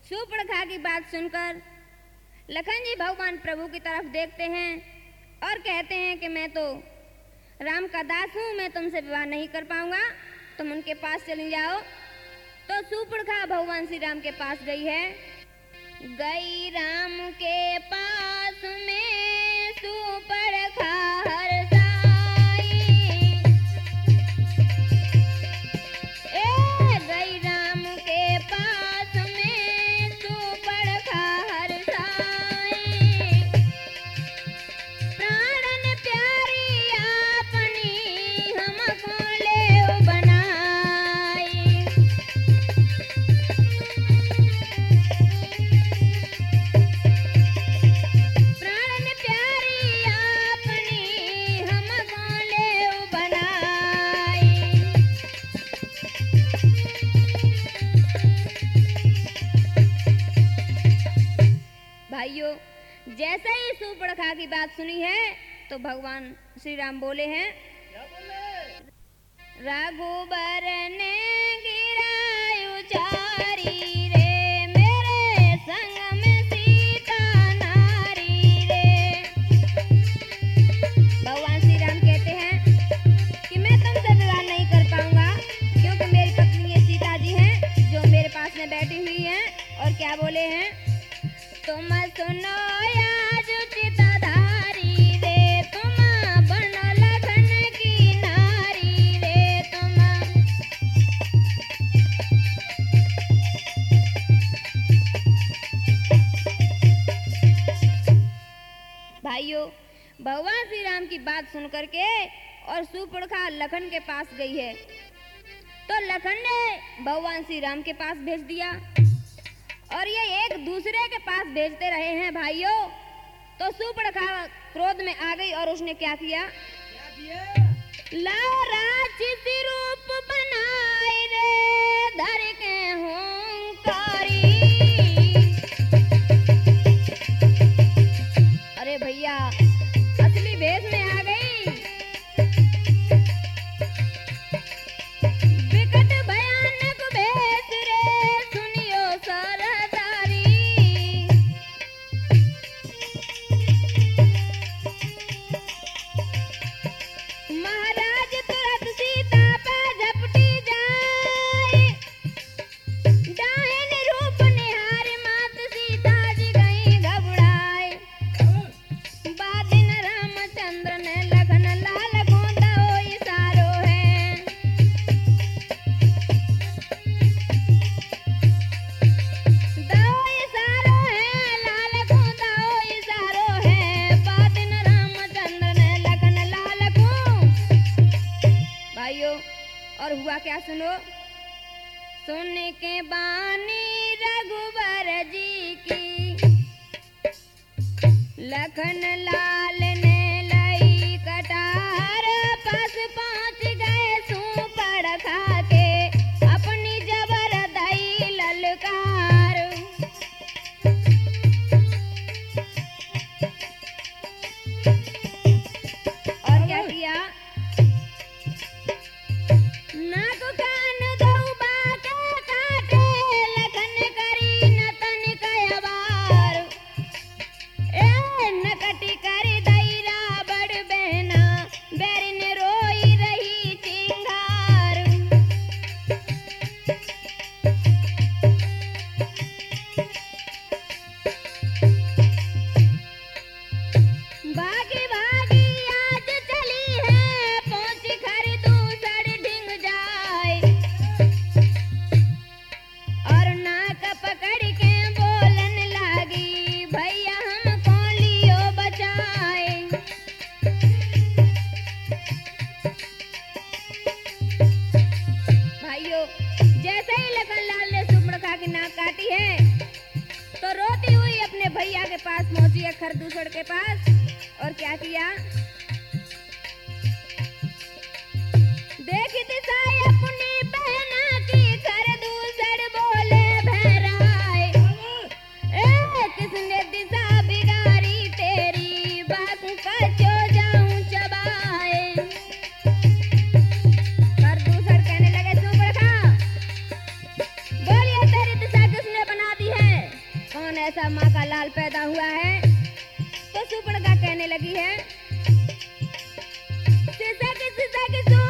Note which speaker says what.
Speaker 1: सूर्पणखा की बात सुनकर लखन जी भगवान प्रभु की तरफ देखते हैं और कहते हैं कि मैं तो राम का दास हूँ, मैं तुमसे विवाह नहीं कर पाऊंगा, तुम उनके पास चली जाओ। तो सूर्पणखा भगवान श्री राम के पास गई है। गई राम के पास में सूर्पणखा हर्षाई, गई राम के पास में सूर्पणखा हर्षाई, प्राणन प्यारी अपनी हमको ले बनाई। प्राणन प्यारी अपनी हमको ले बनाई। भाइयों, जैसे ही सूर्पणखा की बात सुनी है तो भगवान श्री राम बोले हैं, रघुबर ने गिरायु चारी रे, मेरे संग में सीता नारी रे। भगवान श्री राम कहते हैं कि मैं तुमसे विवाह नहीं कर पाऊंगा, क्योंकि मेरी पत्नी ये सीता जी हैं जो मेरे पास में बैठी हुई हैं। और क्या बोले हैं, तुम सुनो आज चितधारी रे, तुम बनो लखन की नारी रे, तुम। भाइयों, भगवान श्री राम की बात सुन करके और सूर्पणखा लखन के पास गई है, तो लखन ने भगवान श्री राम के पास भेज दिया और ये एक दूसरे के पास भेजते रहे हैं। भाइयों, तो सूर्पणखा क्रोध में आ गई और उसने क्या किया, लाओ राक्षसी रूप बनाए रे, धर के हुंकारी। अरे भैया, असली भेष में आ गई। विकट भयानक भेष रे, सुनियो सरदारी। महाराज तुरंत सीता पर झपटी जाए, डाहिन रूप निहार मात सीता जी गई घबराए। बादिन रामचंद्र ने लखन लाल को दो इशारो है, दो इशारो है, लाल को दो इशारो है। बादिन रामचंद्र ने लखन लाल को। भाइयों, और हुआ क्या सुनो, सुन के बानी रघुबर जी की, लखन लाल ने लई कटार, पास पहुंच गए सूर्पणखा के, अपनी जबर दई ललकार। और क्या किया, नाक कान दौबा के काटे, लखन करी न तनिक अवार। नकटी कर दैरा बड़ बहना, बैरिन रोई रही चिंगार। भागी भागी आज चली है, पहुंची घर दूसर ढिंग जाए, और नाक पकड़ के बोलन लागी, भैया हमको लियो बचाए। भाइयों, जैसे ही लखन लाल ने सूर्पणखा की नाक काटी है तो रोती हुई अपने भैया के पास पहुंची है, खरदूसर के पास। और क्या किया, देखी दिशाएं अपनी बहना की, खरदूसर बोले भैराए, किसने दिशा बिगाड़ी तेरी, बात कचो जाऊं चबाए। खरदूसर कहने लगे, सूर्पणखा बोलिए तेरी दिशा किसने बना दी है। कौन ऐसा माँ का लाल पैदा हुआ है। तो सुपड़का कहने लगी है, सीता की